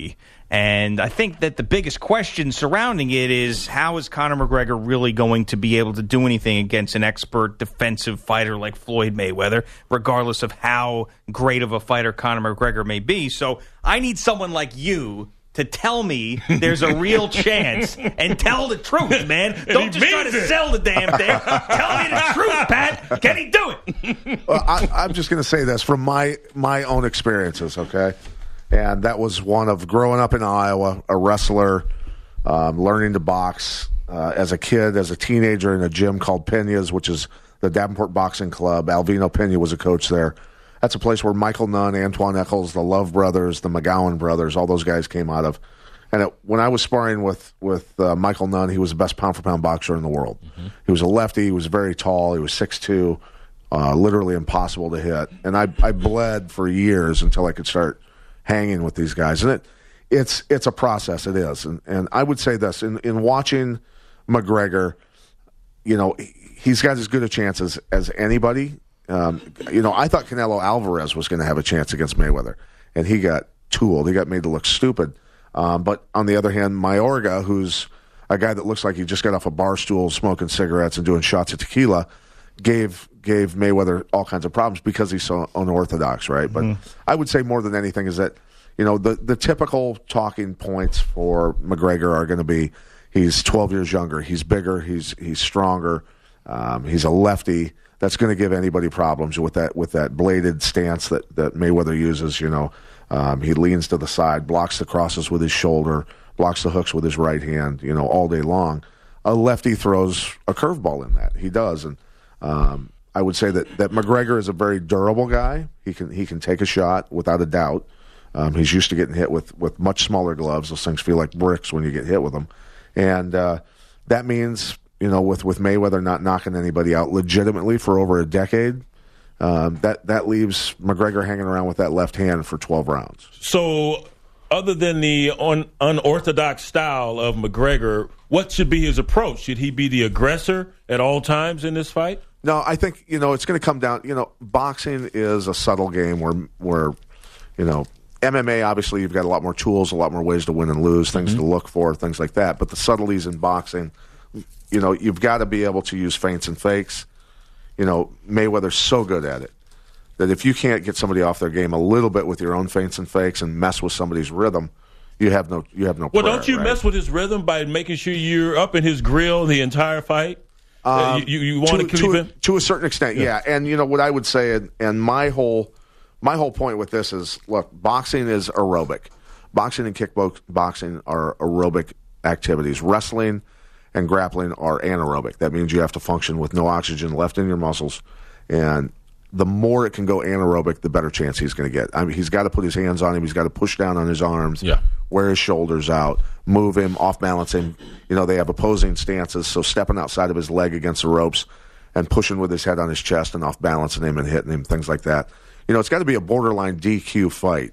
Speaker 1: And I think that the biggest question surrounding it is, how is Conor McGregor really going to be able to do anything against an expert defensive fighter like Floyd Mayweather, regardless of how great of a fighter Conor McGregor may be? So I need someone like you to tell me there's a real chance and tell the truth, man. Don't just try to
Speaker 3: it.
Speaker 1: sell the damn thing. Tell me the truth, Pat. Can he do it?
Speaker 13: Well, I, I'm just going to say this from my my own experiences, okay? And that was one of growing up in Iowa, a wrestler, um, learning to box uh, as a kid, as a teenager in a gym called Pena's, which is the Davenport Boxing Club. Alvino Pena was a coach there. That's a place where Michael Nunn, Antoine Eccles, the Love brothers, the McGowan brothers, all those guys came out of. And it, when I was sparring with, with uh, Michael Nunn, he was the best pound-for-pound boxer in the world. Mm-hmm. He was a lefty. He was very tall. He was six two, uh, literally impossible to hit. And I, I bled for years until I could start hanging with these guys. And it, it's it's a process. It is. And, and I would say this. In, in watching McGregor, you know, he's got as good a chance as, as anybody. Um, you know, I thought Canelo Alvarez was going to have a chance against Mayweather, and he got tooled. He got made to look stupid. Um, but on the other hand, Mayorga, who's a guy that looks like he just got off a bar stool smoking cigarettes and doing shots of tequila, gave gave Mayweather all kinds of problems because he's so unorthodox, right? But mm-hmm. I would say more than anything is that, you know, the, the typical talking points for McGregor are going to be he's twelve years younger, he's bigger, he's he's stronger, um, he's a lefty. That's going to give anybody problems with that with that bladed stance that, that Mayweather uses. You know, um, he leans to the side, blocks the crosses with his shoulder, blocks the hooks with his right hand. You know, all day long. A lefty throws a curveball in that. He does, and um, I would say that, that McGregor is a very durable guy. He can he can take a shot without a doubt. Um, he's used to getting hit with, with much smaller gloves. Those things feel like bricks when you get hit with them, and uh, that means, you know, with, with Mayweather not knocking anybody out legitimately for over a decade, um, that that leaves McGregor hanging around with that left hand for twelve rounds.
Speaker 3: So, other than the un- unorthodox style of McGregor, what should be his approach? Should he be the aggressor at all times in this fight?
Speaker 13: No, I think, you know, it's going to come down, you know, boxing is a subtle game where, where, you know, M M A, obviously, you've got a lot more tools, a lot more ways to win and lose, things mm-hmm. to look for, things like that. But the subtleties in boxing, you know, you've got to be able to use feints and fakes. You know, Mayweather's so good at it that if you can't get somebody off their game a little bit with your own feints and fakes and mess with somebody's rhythm, you have no you have no
Speaker 3: Well,
Speaker 13: prayer,
Speaker 3: don't you
Speaker 13: right?
Speaker 3: mess with his rhythm by making sure you're up in his grill the entire fight? Um, uh, you you want to,
Speaker 13: to
Speaker 3: keep
Speaker 13: to,
Speaker 3: him?
Speaker 13: To a certain extent, yeah. yeah. And, you know, what I would say, and, and my whole my whole point with this is, look, boxing is aerobic. Boxing and kickboxing are aerobic activities. Wrestling and grappling are anaerobic. That means you have to function with no oxygen left in your muscles. And the more it can go anaerobic, the better chance he's going to get. I mean, he's got to put his hands on him. He's got to push down on his arms,
Speaker 3: yeah.
Speaker 13: wear his shoulders out, move him, off-balance him. You know, they have opposing stances, so stepping outside of his leg against the ropes and pushing with his head on his chest and off-balancing him and hitting him, things like that. You know, it's got to be a borderline D Q fight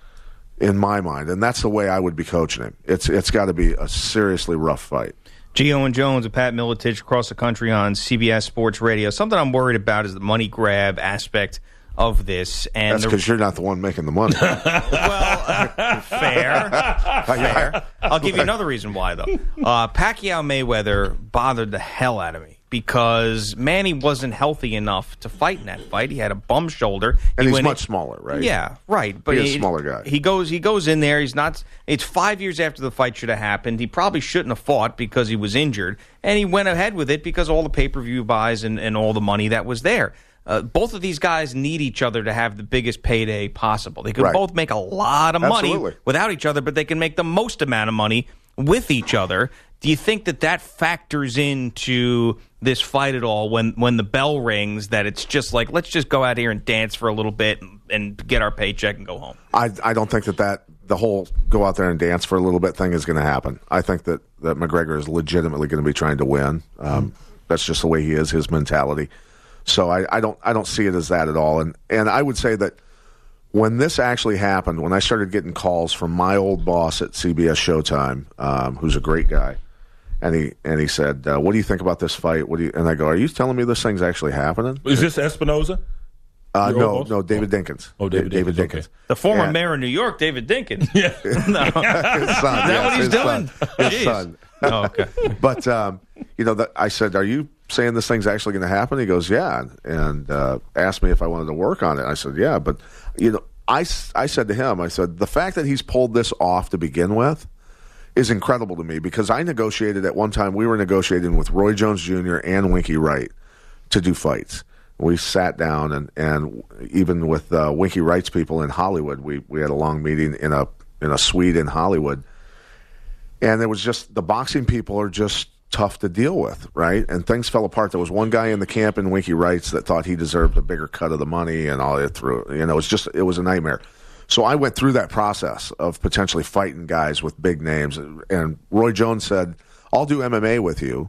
Speaker 13: in my mind, and that's the way I would be coaching him. It's It's got to be a seriously rough fight.
Speaker 1: Gio and Jones and Pat Miletich across the country on C B S Sports Radio. Something I'm worried about is the money grab aspect of this. And
Speaker 13: that's because you're not the one making the money.
Speaker 1: Well, uh, fair. fair. I'll give you another reason why, though. Uh, Pacquiao Mayweather bothered the hell out of me because Manny wasn't healthy enough to fight in that fight. He had a bum shoulder.
Speaker 13: And
Speaker 1: he
Speaker 13: he's much
Speaker 1: in,
Speaker 13: smaller, right?
Speaker 1: Yeah, right.
Speaker 13: But he's he, a smaller guy.
Speaker 1: He goes, he goes in there. He's not. It's five years after the fight should have happened. He probably shouldn't have fought because he was injured. And he went ahead with it because all the pay-per-view buys and, and all the money that was there. Uh, both of these guys need each other to have the biggest payday possible. They can
Speaker 13: right.
Speaker 1: both make a lot of
Speaker 13: Absolutely.
Speaker 1: money without each other, but they can make the most amount of money with each other. Do you think that that factors into this fight at all when, when the bell rings, that it's just like, let's just go out here and dance for a little bit and, and get our paycheck and go home?
Speaker 13: I, I don't think that, that the whole go out there and dance for a little bit thing is going to happen. I think that, that McGregor is legitimately going to be trying to win. Um, mm-hmm. That's just the way he is, his mentality. So I, I don't I don't see it as that at all. And and I would say that when this actually happened, when I started getting calls from my old boss at C B S Showtime, um, who's a great guy, and he and he said, uh, "What do you think about this fight?" What do you? And I go, "Are you telling me this thing's actually happening?"
Speaker 3: Is this Espinoza?
Speaker 13: Uh,
Speaker 3: Your
Speaker 13: no,
Speaker 3: old boss?
Speaker 13: no, David Dinkins.
Speaker 3: Oh, David
Speaker 13: David
Speaker 3: Dinkins,
Speaker 13: Dinkins.
Speaker 3: okay.
Speaker 1: The former
Speaker 13: And-
Speaker 1: mayor of New York, David Dinkins.
Speaker 3: Yeah.
Speaker 1: No.
Speaker 13: his son.
Speaker 1: Is that
Speaker 13: yes,
Speaker 1: what he's
Speaker 13: his
Speaker 1: doing?
Speaker 13: Son. His
Speaker 1: Jeez.
Speaker 13: son.
Speaker 1: Oh, okay.
Speaker 13: But um, you know, the, I said, "Are you saying this thing's actually going to happen?" He goes, "Yeah," and uh, asked me if I wanted to work on it. I said, "Yeah," but you know, I, I said to him, I said, the fact that he's pulled this off to begin with is incredible to me because I negotiated at one time. We were negotiating with Roy Jones Junior and Winky Wright to do fights. We sat down and, and even with uh, Winky Wright's people in Hollywood, we, we had a long meeting in a in a suite in Hollywood. And it was just the boxing people are just tough to deal with, right? And things fell apart. There was one guy in the camp in Winky Wright's that thought he deserved a bigger cut of the money and all it through. You know, it was just it was a nightmare. So I went through that process of potentially fighting guys with big names. And Roy Jones said, "I'll do M M A with you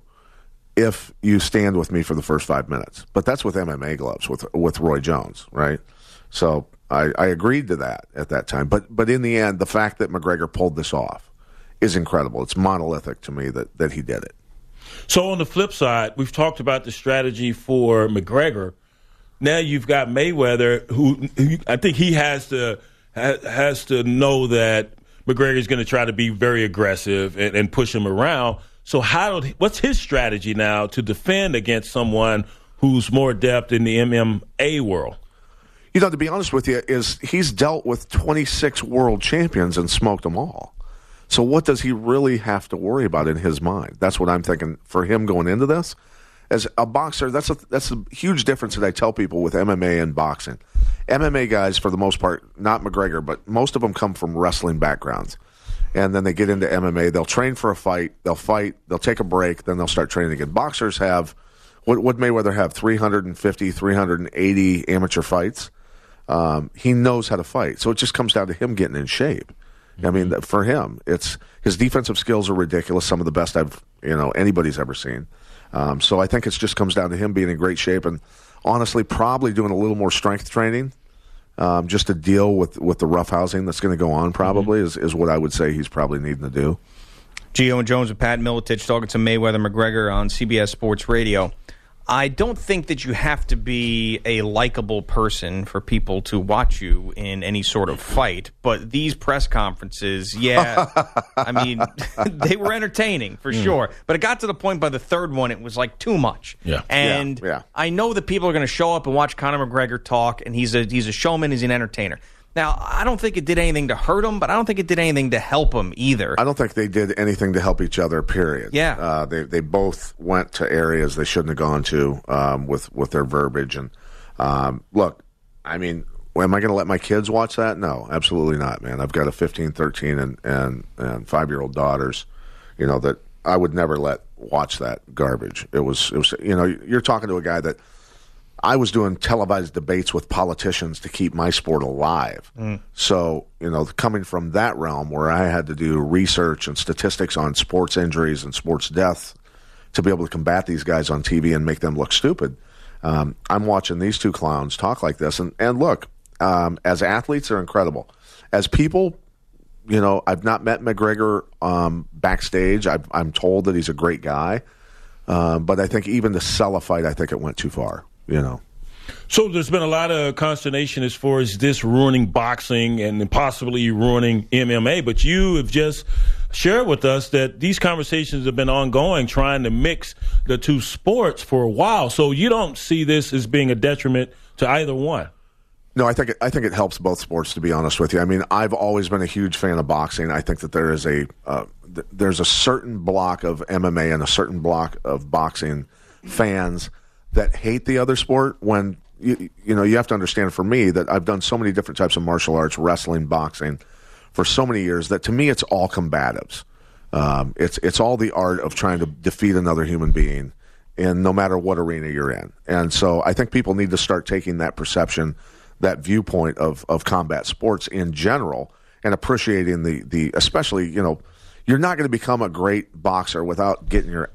Speaker 13: if you stand with me for the first five minutes." But that's with M M A gloves, with with Roy Jones, right? So I, I agreed to that at that time. But but in the end, the fact that McGregor pulled this off is incredible. It's monolithic to me that, that he did it.
Speaker 3: So on the flip side, we've talked about the strategy for McGregor. Now you've got Mayweather, who, who I think he has to ha, has to know that McGregor is going to try to be very aggressive and, and push him around. So how? What's his strategy now to defend against someone who's more adept in the M M A world?
Speaker 13: You know, to be honest with you, is he's dealt with twenty-six world champions and smoked them all. So what does he really have to worry about in his mind? That's what I'm thinking for him going into this. As a boxer, that's a that's a huge difference that I tell people with M M A and boxing. M M A guys, for the most part, not McGregor, but most of them come from wrestling backgrounds. And then they get into M M A. They'll train for a fight. They'll fight. They'll take a break. Then they'll start training again. Boxers have, what would Mayweather have, three hundred fifty, three hundred eighty amateur fights? Um, he knows how to fight. So it just comes down to him getting in shape. I mean, for him, it's his defensive skills are ridiculous. Some of the best I've, you know, anybody's ever seen. Um, so I think it just comes down to him being in great shape and honestly probably doing a little more strength training um, just to deal with, with the roughhousing that's going to go on probably mm-hmm. is, is what I would say he's probably needing to do.
Speaker 1: Gio and Jones with Pat Miletich talking to Mayweather McGregor on C B S Sports Radio. I don't think that you have to be a likable person for people to watch you in any sort of fight, but these press conferences, yeah, I mean, they were entertaining for mm. sure, but it got to the point by the third one, it was like too much.
Speaker 3: Yeah.
Speaker 1: And
Speaker 13: yeah, yeah.
Speaker 1: I know that people are going to show up and watch Conor McGregor talk, and he's a he's a showman, he's an entertainer. Now, I don't think it did anything to hurt him, but I don't think it did anything to help him either.
Speaker 13: I don't think they did anything to help each other, period.
Speaker 1: Yeah.
Speaker 13: Uh, they they both went to areas they shouldn't have gone to um, with, with their verbiage. And um, look, I mean, am I going to let my kids watch that? No, absolutely not, man. I've got a fifteen, thirteen, and, and, and five-year-old daughters, you know, that I would never let watch that garbage. It was, it was, you know, you're talking to a guy that I was doing televised debates with politicians to keep my sport alive. Mm. So, you know, coming from that realm where I had to do research and statistics on sports injuries and sports deaths to be able to combat these guys on T V and make them look stupid, um, I'm watching these two clowns talk like this. And, and look, um, as athletes, they're incredible. As people, you know, I've not met McGregor um, backstage. I've, I'm told that he's a great guy. Um, but I think even to sell a fight, I think it went too far. You know,
Speaker 3: so there's been a lot of consternation as far as this ruining boxing and possibly ruining M M A. But you have just shared with us that these conversations have been ongoing, trying to mix the two sports for a while. So you don't see this as being a detriment to either one.
Speaker 13: No, I think it, I think it helps both sports. To be honest with you, I mean, I've always been a huge fan of boxing. I think that there is a uh, th- there's a certain block of M M A and a certain block of boxing fans that hate the other sport. When you you know, you have to understand, for me, that I've done so many different types of martial arts, wrestling, boxing, for so many years, that to me it's all combatives. Um, it's it's all the art of trying to defeat another human being, in no matter what arena you're in. And so I think people need to start taking that perception, that viewpoint of of combat sports in general, and appreciating the the especially, you know, you're not going to become a great boxer without getting your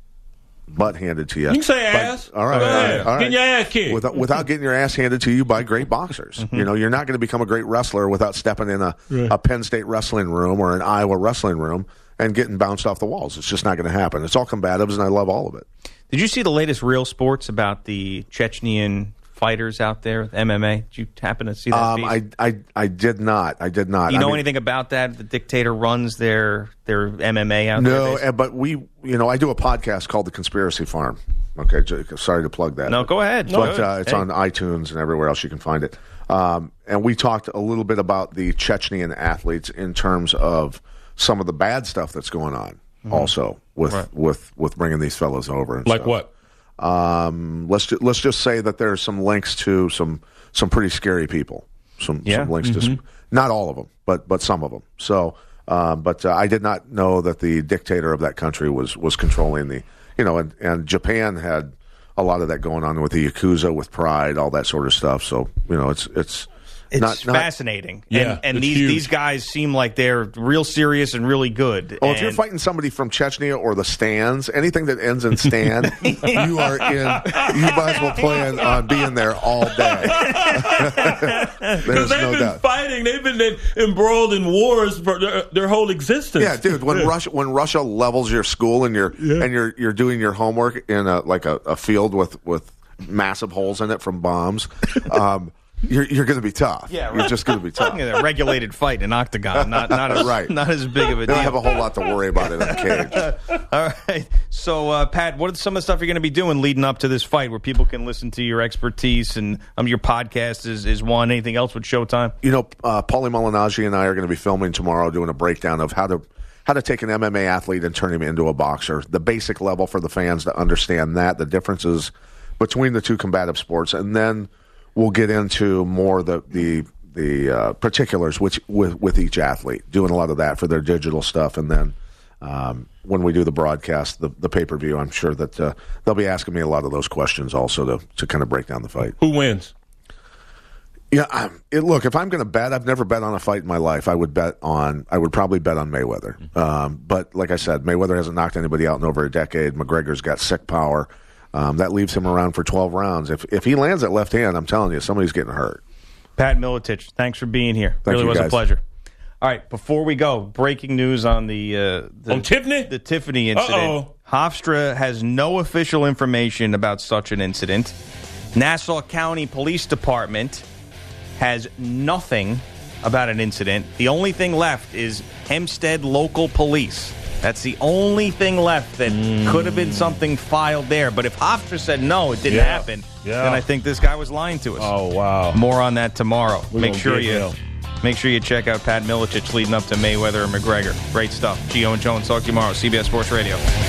Speaker 13: butt handed to you.
Speaker 3: You can say
Speaker 13: by,
Speaker 3: ass.
Speaker 13: All right. All right, all right.
Speaker 3: Getting your ass kicked.
Speaker 13: Without, without getting your ass handed to you by great boxers. Mm-hmm. You know, you're not going to become a great wrestler without stepping in a, yeah. a Penn State wrestling room or an Iowa wrestling room and getting bounced off the walls. It's just not going to happen. It's all combatives, and I love all of it.
Speaker 1: Did you see the latest Real Sports about the Chechnyan fighters out there with M M A? Did you happen to see that?
Speaker 13: Um,
Speaker 1: piece?
Speaker 13: I, I I did not. I did not.
Speaker 1: Do you
Speaker 13: I
Speaker 1: know
Speaker 13: mean,
Speaker 1: anything about that? The Dictator runs their their M M A out
Speaker 13: no,
Speaker 1: there?
Speaker 13: No,
Speaker 1: basically?
Speaker 13: but we, you know, I do a podcast called The Conspiracy Farm. Okay, j- sorry to plug that.
Speaker 1: No,
Speaker 13: but,
Speaker 1: go ahead.
Speaker 13: But
Speaker 1: No,
Speaker 13: uh, it's
Speaker 1: hey.
Speaker 13: on iTunes and everywhere else you can find it. Um, and we talked a little bit about the Chechnyan athletes in terms of some of the bad stuff that's going on. Mm-hmm. Also, with
Speaker 3: Right.
Speaker 13: with with bringing these fellows over. And
Speaker 3: Like
Speaker 13: stuff.
Speaker 3: what?
Speaker 13: Um, let's ju- let's just say that there's some links to some some pretty scary people. Some,
Speaker 1: Yeah.
Speaker 13: some links
Speaker 3: Mm-hmm.
Speaker 13: to some, not all of them, but but some of them. So, uh, but uh, I did not know that the dictator of that country was was controlling the, you know, and, and Japan had a lot of that going on with the Yakuza, with Pride, all that sort of stuff. So, you know, it's it's
Speaker 1: It's
Speaker 13: not, not
Speaker 1: fascinating.
Speaker 3: Yeah,
Speaker 1: and, and
Speaker 3: it's
Speaker 1: these
Speaker 3: huge.
Speaker 1: these guys seem like they're real serious and really good.
Speaker 13: Oh, if you're
Speaker 1: And-
Speaker 13: fighting somebody from Chechnya or the Stands, anything that ends in Stan, you are in. You might as well plan on being there all day.
Speaker 3: Because
Speaker 13: There's
Speaker 3: they've
Speaker 13: no
Speaker 3: been
Speaker 13: doubt.
Speaker 3: fighting, they've been in, embroiled in wars for their, their whole existence.
Speaker 13: Yeah, dude. When Russia when Russia levels your school and you're
Speaker 3: Yeah.
Speaker 13: and you're you're doing your homework in a like a, a field with with massive holes in it from bombs, um, you're you're going to be tough.
Speaker 1: Yeah,
Speaker 13: You're
Speaker 1: right.
Speaker 13: just going to be tough.
Speaker 1: Yeah, a regulated fight in an octagon, not not as,
Speaker 13: Right.
Speaker 1: not as big of a
Speaker 13: They
Speaker 1: deal.
Speaker 13: don't have a whole lot to worry about in a cage.
Speaker 1: All right. So, uh, Pat, what are some of the stuff you're going to be doing leading up to this fight where people can listen to your expertise and um, your podcast is, is one? Anything else with Showtime?
Speaker 13: You know, uh, Paulie Malignaggi and I are going to be filming tomorrow, doing a breakdown of how to how to take an M M A athlete and turn him into a boxer. The basic level for the fans to understand that, the differences between the two combative sports, and then we'll get into more the the the uh, particulars which with with each athlete, doing a lot of that for their digital stuff, and then. Um, when we do the broadcast, the, the pay-per-view, I'm sure that uh, they'll be asking me a lot of those questions also to, to kind of break down the fight.
Speaker 3: Who wins?
Speaker 13: Yeah, I'm, it, look, if I'm going to bet, I've never bet on a fight in my life. I would bet on, I would probably bet on Mayweather. Um, but like I said, Mayweather hasn't knocked anybody out in over a decade. McGregor's got sick power. Um, that leaves him around for twelve rounds. If if he lands that left hand, I'm telling you, somebody's getting hurt.
Speaker 1: Pat Miletich, thanks for being here.
Speaker 13: Thank
Speaker 1: really
Speaker 13: you,
Speaker 1: was a
Speaker 13: guys.
Speaker 1: pleasure. All right, before we go, breaking news on the, uh, the
Speaker 3: On Tiffany?
Speaker 1: the Tiffany incident.
Speaker 3: Uh-oh.
Speaker 1: Hofstra has no official information about such an incident. Nassau County Police Department has nothing about an incident. The only thing left is Hempstead Local Police. That's the only thing left that
Speaker 3: Mm.
Speaker 1: could have been something filed there. But if Hofstra said no, it didn't
Speaker 3: Yeah.
Speaker 1: happen,
Speaker 3: Yeah.
Speaker 1: then I think this guy was lying to us.
Speaker 3: Oh, wow.
Speaker 1: More on that tomorrow.
Speaker 3: We're
Speaker 1: Make
Speaker 3: gonna
Speaker 1: sure
Speaker 3: get
Speaker 1: you
Speaker 3: him.
Speaker 1: make sure you check out Pat Miletich leading up to Mayweather and McGregor. Great stuff. Gio and Jones talk to you tomorrow. C B S Sports Radio.